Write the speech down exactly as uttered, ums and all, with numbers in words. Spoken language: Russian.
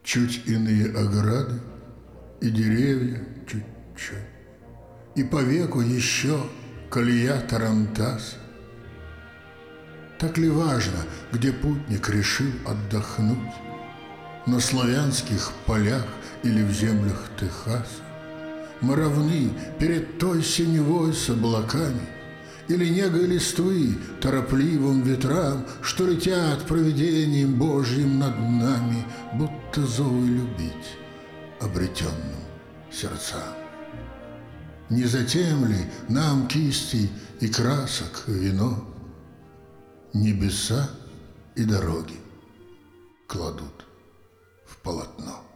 Чуть иные ограды и деревья чуть-чуть, и по веку еще колея тарантаса. Так ли важно, где путник решил отдохнуть? На славянских полях или в землях Техаса? Мы равны перед той синевой с облаками или негой листвы торопливым ветрам, что летят провидением Божьим над нами, будто зовы любить обретенным сердцам. Не затем ли нам кистей и красок вино небеса и дороги кладут в полотно?